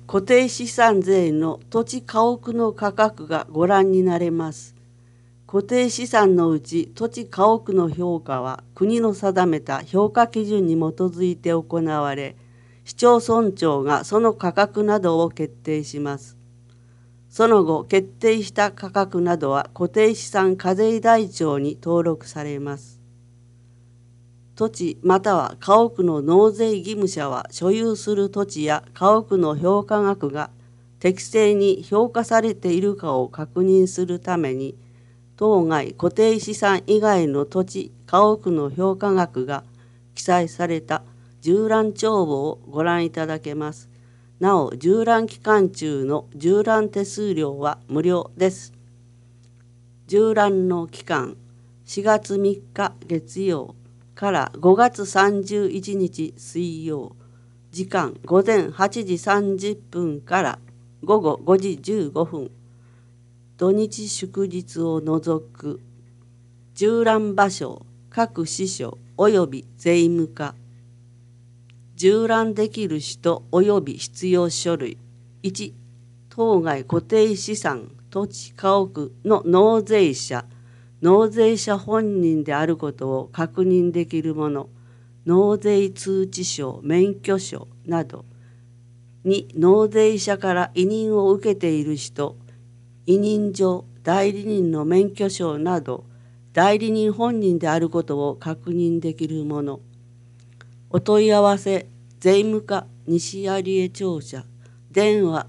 固定資産税の土地家屋の価格がご覧になれます。固定資産のうち土地家屋の評価は国の定めた評価基準に基づいて行われ、市町村長がその価格などを決定します。その後、決定した価格などは固定資産課税台帳に登録されます。土地または家屋の納税義務者は所有する土地や家屋の評価額が適正に評価されているかを確認するために、当該固定資産以外の土地家屋の評価額が記載された縦覧帳簿をご覧いただけます。なお、縦覧期間中の縦覧手数料は無料です。縦覧の期間、4月3日月曜から5月31日水曜、時間午前8時30分から午後5時15分、土日祝日を除く。縦覧場所、各支所及び税務課。縦覧できる人及び必要書類。1、当該固定資産、土地家屋の納税者、納税者本人であることを確認できるもの、納税通知書、免許証など。2、納税者から委任を受けている人、委任状、代理人の免許証など、代理人本人であることを確認できるもの。お問い合わせ、税務課西有江庁舎、電話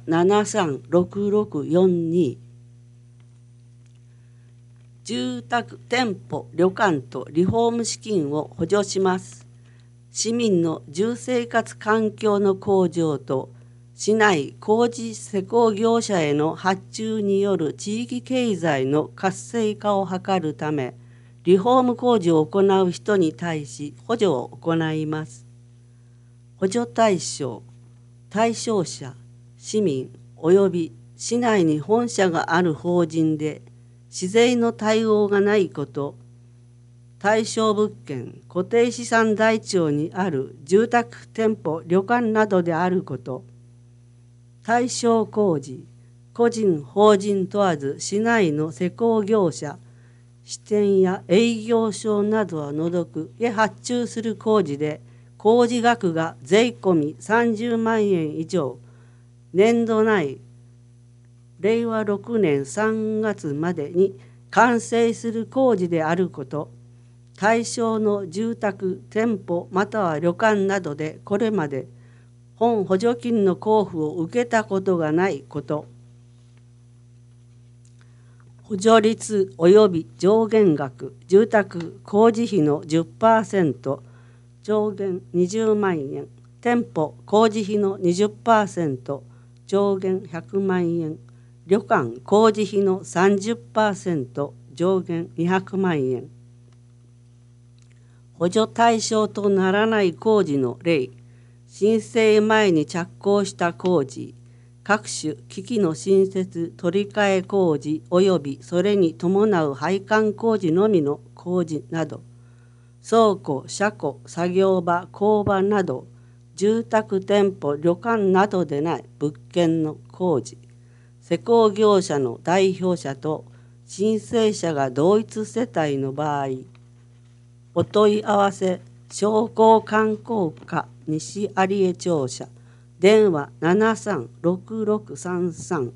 736642。住宅、店舗、旅館とリフォーム資金を補助します。市民の住生活環境の向上と、市内工事施工業者への発注による地域経済の活性化を図るため、リフォーム工事を行う人に対し補助を行います。補助対象、対象者、市民及び市内に本社がある法人で、市税の対応がないこと、対象物件、固定資産台帳にある住宅、店舗、旅館などであること、対象工事、個人、法人問わず市内の施工業者、支店や営業所などを除くへ発注する工事で、工事額が税込み30万円以上、年度内、令和6年3月までに完成する工事であること、対象の住宅、店舗または旅館などでこれまで本補助金の交付を受けたことがないこと、補助率及び上限額、住宅工事費の 10%、上限20万円、店舗工事費の 20%、上限100万円、旅館工事費の 30%、上限200万円。補助対象とならない工事の例、申請前に着工した工事、各種機器の新設取り替え工事及びそれに伴う配管工事のみの工事など、倉庫、車庫、作業場、工場など、住宅、店舗、旅館などでない物件の工事、施工業者の代表者と申請者が同一世帯の場合、お問い合わせ、商工観光課西有江庁舎、電話736633。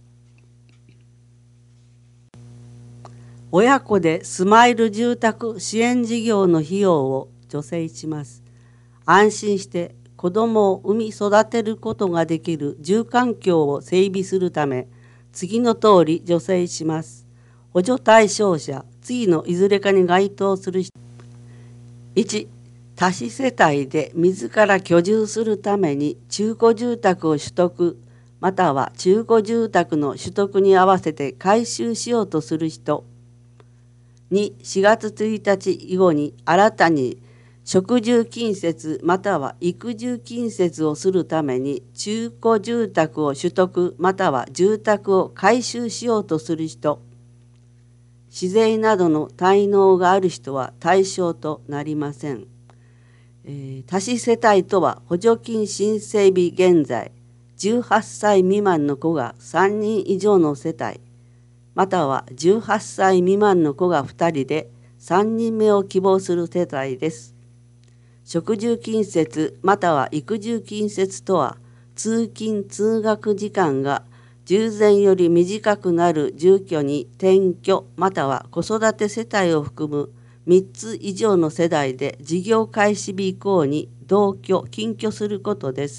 親子でスマイル住宅支援事業の費用を助成します。安心して子どもを産み育てることができる住環境を整備するため、次の通り助成します。補助対象者、次のいずれかに該当する人。1、多子世帯で自ら居住するために中古住宅を取得、または中古住宅の取得に合わせて改修しようとする人。2、4月1日以後に新たに職住近接または育住近接をするために中古住宅を取得または住宅を改修しようとする人。市税などの滞納がある人は対象となりません。多子世帯とは補助金申請日現在、 18歳未満の子が3人以上の世帯、または18歳未満の子が2人で3人目を希望する世帯です。職住近接または育住近接とは、通勤・通学時間が従前より短くなる住居に転居または子育て世帯を含む3つ以上の世代で事業開始日以降に同居・近居することです。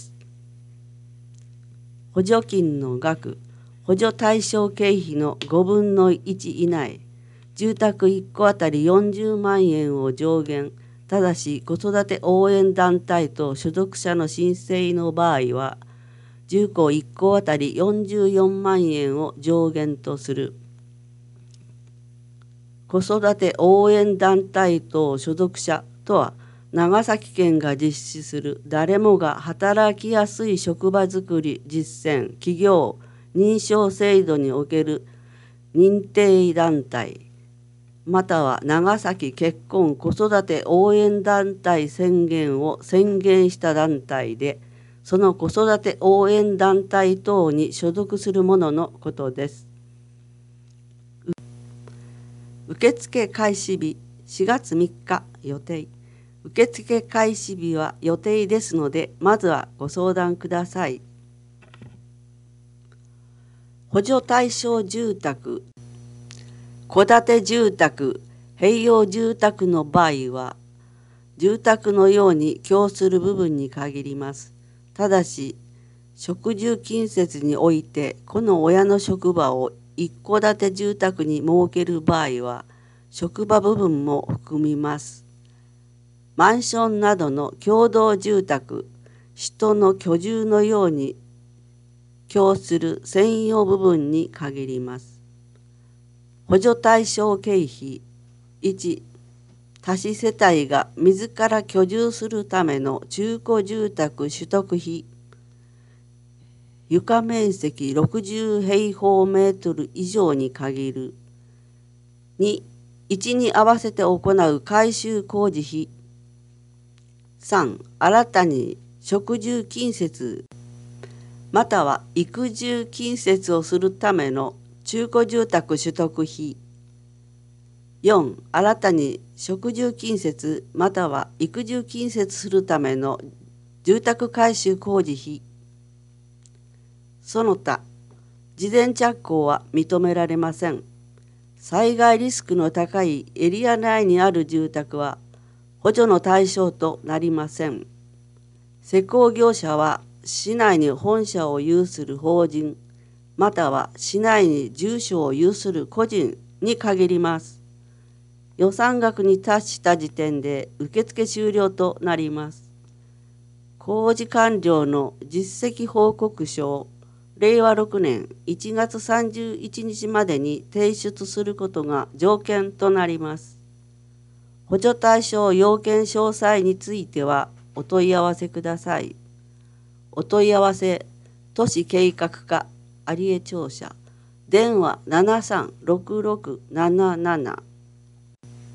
補助金の額、補助対象経費の5分の1以内、住宅1戸あたり40万円を上限、ただし子育て応援団体と所属者の申請の場合は、10戸1戸あたり44万円を上限とする。子育て応援団体等所属者とは、長崎県が実施する誰もが働きやすい職場づくり実践企業認証制度における認定団体、または長崎結婚子育て応援団体宣言を宣言した団体で、その子育て応援団体等に所属する者のことです。受付開始日4月3日予定。受付開始日は予定ですので、まずはご相談ください。補助対象住宅、戸建て住宅、併用住宅の場合は、住宅のように供する部分に限ります。ただし、職住近接において、この親の職場を一戸建て住宅に設ける場合は、職場部分も含みます。マンションなどの共同住宅、人の居住のように供する専用部分に限ります。補助対象経費1、多子世帯が自ら居住するための中古住宅取得費、床面積60平方メートル以上に限る。2、1に合わせて行う改修工事費。3、新たに職住近接または育住近接をするための中古住宅取得費。4、新たに職住近接または育住近接するための住宅改修工事費。その他、事前着工は認められません。災害リスクの高いエリア内にある住宅は補助の対象となりません。施工業者は市内に本社を有する法人、または市内に住所を有する個人に限ります。予算額に達した時点で受付終了となります。工事完了の実績報告書を令和6年1月31日までに提出することが条件となります。補助対象要件詳細についてはお問い合わせください。お問い合わせ、都市計画課有江庁舎、電話736677